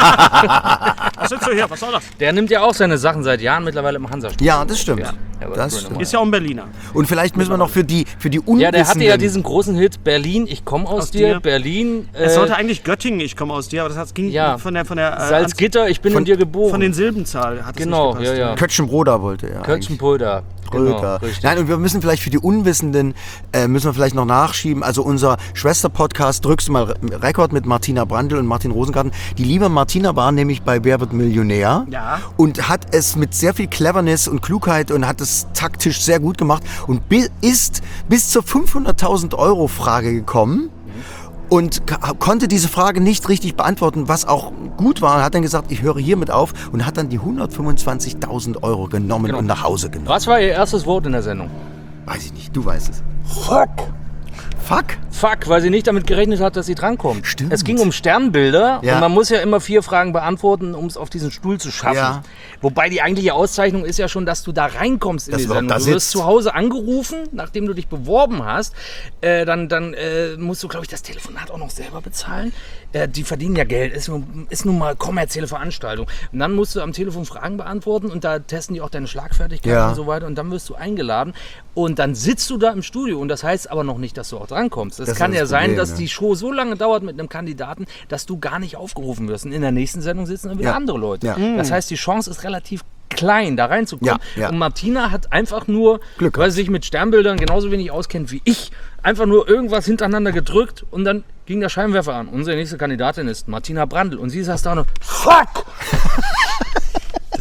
sitzt du hier? Was soll das?
Der nimmt ja auch seine Sachen seit Jahren mittlerweile im Hansa-Studio.
Ja, das stimmt.
Ja, Herbert
Das
Grönemeyer.
stimmt.
Ist ja auch ein Berliner.
Und vielleicht müssen wir noch für die Unwissenden...
Ja, der hatte ja diesen großen Hit Berlin, ich komme aus dir,
dir.
Berlin,
Es sollte eigentlich Göttingen, ich komme aus dir, aber das ging
ja.
von der
Salzgitter, ich bin in dir geboren.
von den Silbenzahl hat es
Genau,
nicht gepasst.
ja.
Kötschenbroda wollte er.
Kötschenpulver. Genau,
Bröder.
richtig.
Nein, und wir müssen vielleicht für die Unwissenden, müssen wir vielleicht noch nachschieben, also unser Schwester-Podcast Drückst du mal Rekord mit Martina Brandl und Martin Rosengarten. Die liebe Martina war nämlich bei Wer wird Millionär
Ja.
und hat es mit sehr viel Cleverness und Klugheit und hat es taktisch sehr gut gemacht und ist bis zur 500.000 € Frage gekommen. Und konnte diese Frage nicht richtig beantworten, was auch gut war. Hat dann gesagt, ich höre hiermit auf und hat dann die 125.000 € genommen
Genau.
und nach Hause genommen.
Was war Ihr erstes Wort in der Sendung?
Weiß ich nicht, du weißt es.
Fuck.
Fuck?
Fuck, weil sie nicht damit gerechnet hat, dass sie drankommt.
Stimmt.
Es ging um Sternbilder
Ja.
und man muss ja immer 4 Fragen beantworten, um es auf diesen Stuhl zu schaffen.
Ja.
Wobei die eigentliche Auszeichnung ist ja schon, dass du da reinkommst in
Dass
die
du
Sendung.
da
Du wirst
sitzt.
zu Hause angerufen, nachdem du dich beworben hast. Dann musst du, glaube ich, das Telefonat auch noch selber bezahlen. Die verdienen ja Geld, ist nun mal kommerzielle Veranstaltung. Und dann musst du am Telefon Fragen beantworten und da testen die auch deine Schlagfertigkeit
Ja.
und so weiter. Und dann wirst du eingeladen und dann sitzt du da im Studio. Und das heißt aber noch nicht, dass du auch drankommst. Es
Das
kann
ist
ja
das
sein,
Problem,
dass
ja.
die Show so lange dauert mit einem Kandidaten, dass du gar nicht aufgerufen wirst. Und in der nächsten Sendung sitzen dann wieder
Ja.
andere Leute.
Ja.
Das heißt, die Chance ist relativ klein, da reinzukommen.
Ja, ja.
Und Martina hat einfach nur,
Glück
weil sie sich mit Sternbildern genauso wenig auskennt wie ich, einfach nur irgendwas hintereinander gedrückt und dann ging der Scheinwerfer an. Unsere nächste Kandidatin ist Martina Brandl und sie saß da und fuck!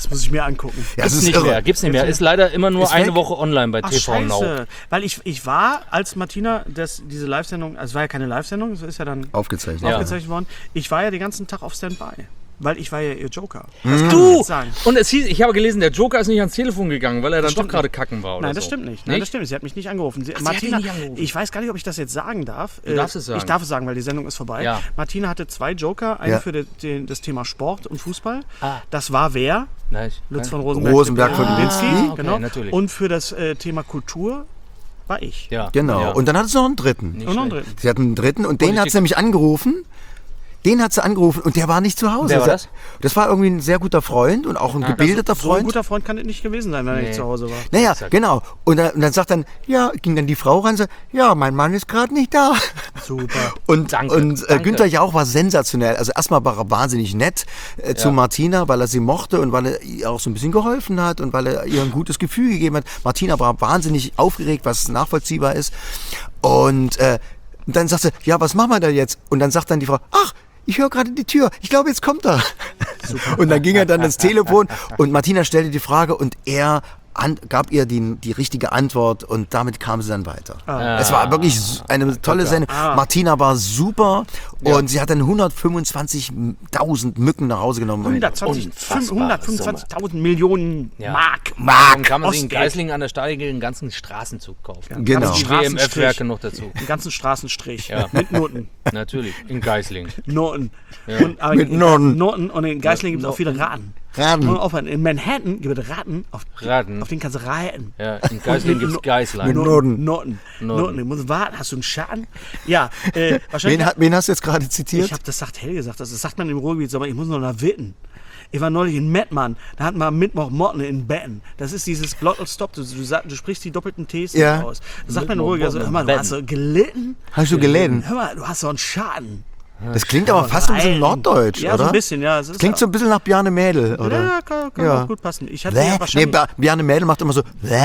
Das muss ich mir angucken.
Ja, das
Gibt's
ist
nicht
irre.
mehr, gibt's nicht mehr. Ist leider immer nur
Ist
eine
weg.
Woche online bei
Ach,
TV Now.
scheiße. Weil ich war, als Martina diese Live-Sendung, also es war ja keine Live-Sendung, es ist ja dann
Aufgezeichnet.
Ja.
aufgezeichnet worden. Ich war ja den ganzen Tag auf Standby, weil ich war ja ihr Joker.
Mhm.
Das kann
Du!
man nicht sagen.
Und es hieß, ich habe gelesen, der Joker ist nicht ans Telefon gegangen, weil er dann doch
stimmt
gerade kacken war oder
Nein, das
so.
stimmt nicht. Nein, das stimmt nicht. Sie hat mich nicht angerufen.
sie hat
Martina,
dich nicht angerufen.
ich weiß gar nicht, ob ich das jetzt sagen darf.
Du darfst es sagen.
Ich darf es sagen, weil die Sendung ist vorbei.
Ja.
Martina hatte 2 Joker, einen
Ja.
für das Thema Sport und Fußball.
Ah.
Das war wer?
Nein,
Lutz von Rosenberg.
Rosenberg von
Lewinsky,
Lewinsky.
genau.
Okay, natürlich.
Und für das Thema Kultur war ich.
Ja.
Genau.
Ja.
Und dann hat es noch einen dritten.
Nicht
Und noch einen
schlecht.
dritten.
Sie hat einen dritten und den hat sie nämlich angerufen. Den hat sie angerufen und der war nicht zu Hause.
Wer war das?
Das war irgendwie ein sehr guter Freund und auch ein gebildeter
So ein
Freund.
guter Freund kann es nicht gewesen sein, wenn er nicht zu Hause war.
Naja,
Exakt.
genau. Und dann sagt dann, ja, ging dann die Frau ran und sagt, ja, mein Mann ist gerade nicht da.
Super.
Und,
Danke,
und
danke.
Günther Jauch war sensationell. Also erstmal war er wahnsinnig nett zu Martina, weil er sie mochte und weil er ihr auch so ein bisschen geholfen hat und weil er ihr ein gutes Gefühl gegeben hat. Martina war wahnsinnig aufgeregt, was nachvollziehbar ist. Und dann sagt sie, ja, was machen wir da jetzt? Und dann sagt dann die Frau, ach, ich höre gerade die Tür. Ich glaube, jetzt kommt er. Und dann ging er dann ans Telefon und Martina stellte die Frage und er gab ihr die richtige Antwort und damit kam sie dann weiter. Es war wirklich eine tolle Sendung. Martina war super und sie hat dann 125.000 Mücken nach Hause genommen.
125.000 Millionen
Ja.
Mark.
Dann kann man sich in
Ostgeld.
Geislingen an der Steige einen ganzen Straßenzug kaufen.
Genau.
Die WMF-Werke noch dazu.
Den ganzen Straßenstrich.
Ja.
Mit Noten.
Natürlich, in Geislingen.
Noten. Und, aber
Mit Noten.
Noten. Und in Geislingen gibt es auch viele Ratten.
Ratten.
Und aufhören. In Manhattan gibt es Ratten, auf
Ratten.
denen kannst du reiten.
Ja, in Geislingen gibt es Geißlein.
Noten.
Noten. Du musst warten. Hast du einen Schatten? Ja, wahrscheinlich.
Wen hast du jetzt gerade zitiert?
Ich habe das sagt Hell gesagt. Das sagt man im Ruhrgebiet, aber ich muss noch nach Witten. Ich war neulich in Mettmann, da hatten wir Mittwoch Motten in Betten. Das ist dieses Glottal-Stop, du sprichst die doppelten Ts nicht
Ja.
aus. Das sagt man im Ruhrgebiet, also, hör mal, du hast so gelitten.
Hast du gelesen?
Hör mal, du hast so einen Schaden.
Das klingt aber fast ein bisschen norddeutsch,
Ja,
oder?
so ein bisschen, ja. Es ist
Klingt so ein bisschen nach Bjarne Mädel, oder?
Ja, kann
Ja.
auch gut passen. Ich hatte
Bäh?
ja
Nee,
wahrscheinlich,
Bjarne Mädel macht immer so.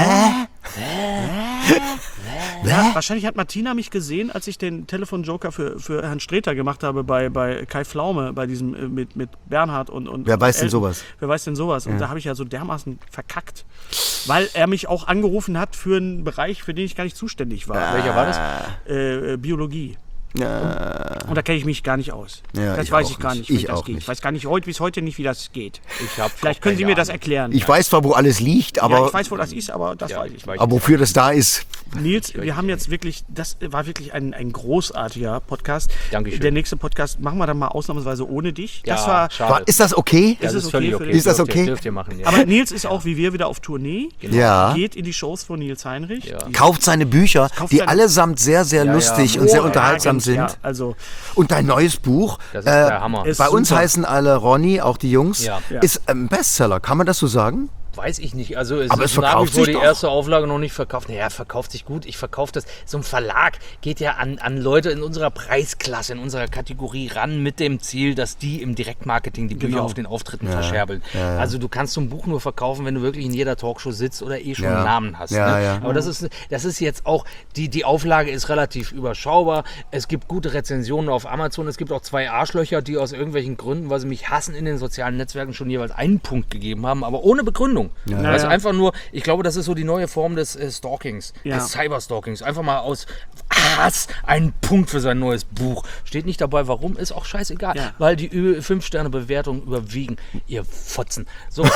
wahrscheinlich hat Martina mich gesehen, als ich den Telefonjoker für Herrn Streter gemacht habe bei Kai Pflaume, bei diesem mit Bernhard und
Wer weiß denn
Elton.
sowas?
Wer weiß denn sowas? Und da habe ich ja so dermaßen verkackt, weil er mich auch angerufen hat für einen Bereich, für den ich gar nicht zuständig war.
Welcher war das?
Biologie.
Ja.
Und da kenne ich mich gar nicht aus.
Ja,
das
ich
weiß
auch
ich gar nicht,
nicht.
wie
Ich
das
auch
geht.
nicht.
Ich weiß gar nicht bis heute nicht, wie das geht. Vielleicht
auch
können Sie
keine
mir das
Ahnung.
erklären.
Ich weiß zwar, wo alles liegt, aber,
ja, ich weiß, wo das ist, aber das weiß ich nicht.
aber wofür das da ist.
Nils, wir haben jetzt wirklich, das war wirklich ein großartiger Podcast.
Dankeschön.
Der nächste Podcast machen wir dann mal ausnahmsweise ohne dich.
Ja,
Das war,
schade.
Ist das okay?
Ja,
ist
das
es
ist völlig
okay für
okay.
dich?
Ist das
Dürft ihr-
okay?
Dürft ihr machen, ja.
aber Nils ist auch wie wir wieder auf Tournee.
Ja.
Geht in die Shows von Nils Heinrich.
Ja.
Die-
Kauft seine Bücher,
Kauft
die
seine-
allesamt sehr, sehr lustig und sehr unterhaltsam sind.
Ja, also
Und dein neues Buch,
Das ist der Hammer.
ist
bei uns
super.
heißen alle Ronny, auch die Jungs,
Ja.
ist ein Bestseller. Kann man das so sagen?
Weiß ich nicht. Also es
Aber es
ist nach wie
verkauft
vor
sich
die
doch.
erste Auflage noch nicht verkauft. Naja, verkauft sich gut. Ich verkaufe das. So ein Verlag geht ja an Leute in unserer Preisklasse, in unserer Kategorie ran mit dem Ziel, dass die im Direktmarketing die Bücher
Genau.
auf den Auftritten verscherbeln. Also du kannst so ein Buch nur verkaufen, wenn du wirklich in jeder Talkshow sitzt oder schon
Ja.
einen Namen hast.
Ja,
ne?
ja.
Aber das ist jetzt auch, die Auflage ist relativ überschaubar. Es gibt gute Rezensionen auf Amazon. Es gibt auch 2 Arschlöcher, die aus irgendwelchen Gründen, weil sie mich hassen, in den sozialen Netzwerken schon jeweils einen Punkt gegeben haben, aber ohne Begründung. Also einfach nur, ich glaube, das ist so die neue Form des Stalkings,
Ja.
des Cyberstalkings. Einfach mal aus Hass einen Punkt für sein neues Buch. Steht nicht dabei, warum, ist auch scheißegal,
Ja.
weil die 5-Sterne-Bewertungen überwiegen. Ihr Fotzen. So,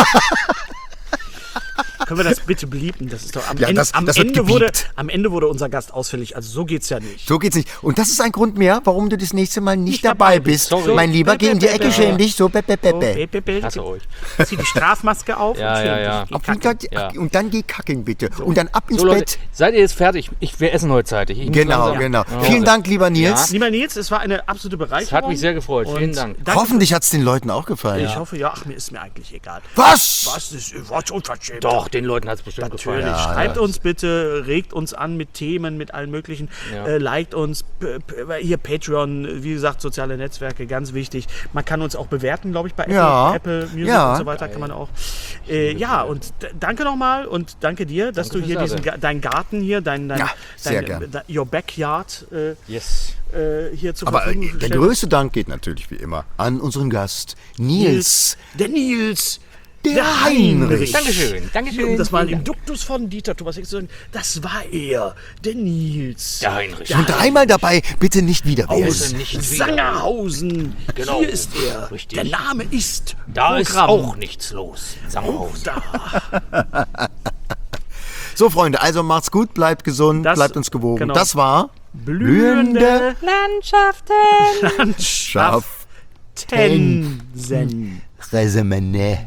können wir das bitte bleepen? Das ist doch am
Ja,
Ende,
das wird gebiebt.
am Ende wurde unser Gast ausfällig. Also so geht's ja nicht.
So geht's nicht. Und das ist ein Grund mehr, warum du das nächste Mal nicht dabei bist.
Sorry.
Mein Lieber, geh in die Ecke, schäm dich. So,
So,
hasse euch.
Zieh die Strafmaske auf
Ja,
und
ja,
schäm
ja.
dich. Geh
und
kacken.
dann, und dann geh kacken, bitte. Und dann ab ins
So Leute,
Bett.
seid ihr jetzt fertig? Wir essen heute zeitig. Ich muss
Genau,
langsam-
genau.
Ja.
Vielen Dank, lieber Nils.
Lieber Nils, es war eine absolute Bereicherung.
Es hat mich sehr gefreut. Vielen
Und
Dank.
danke
Hoffentlich hat's den Leuten auch gefallen.
Ich hoffe, ja, ach, mir ist mir eigentlich egal.
Was?
Was ist was unverschämt?
Doch, den Leuten hat es bestimmt
Natürlich.
gefallen.
Schreibt uns bitte, regt uns an mit Themen, mit allen möglichen.
Ja.
Liked uns. Hier Patreon, wie gesagt, soziale Netzwerke, ganz wichtig. Man kann uns auch bewerten, glaube ich, bei Apple,
Ja.
Apple Music
Ja.
und so weiter kann man auch. Ja, und danke nochmal und danke dir, dass
Danke
du hier
fürs
dein Garten hier, dein
sehr gern.
Your Backyard
Yes.
hier zur
Aber
Verfügung
der
gestellt
größte Dank geht natürlich wie immer an unseren Gast, Nils.
Der Nils.
Der Heinrich.
Dankeschön.
Um das mal im Duktus von Dieter Thomas Heck zu sagen, das war er, der Nils.
Der Heinrich.
Und dreimal dabei, bitte nicht wieder wählen.
Außer nicht wieder.
Sangerhausen.
Genau.
Hier ist er.
Richtig.
Der Name ist
Da ist
Programm.
auch nichts los. Sangerhausen.
Da.
So, Freunde, also macht's gut, bleibt gesund,
Das-
bleibt uns gewogen.
genau.
Das war
Blühende
Landschaften.
Schaff
Tensen.
Resemene.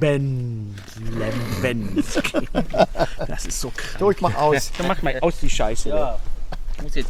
Ben. Das ist so krass.
So, ich mach aus.
Dann mach mal aus die Scheiße.
Ja. Ich muss jetzt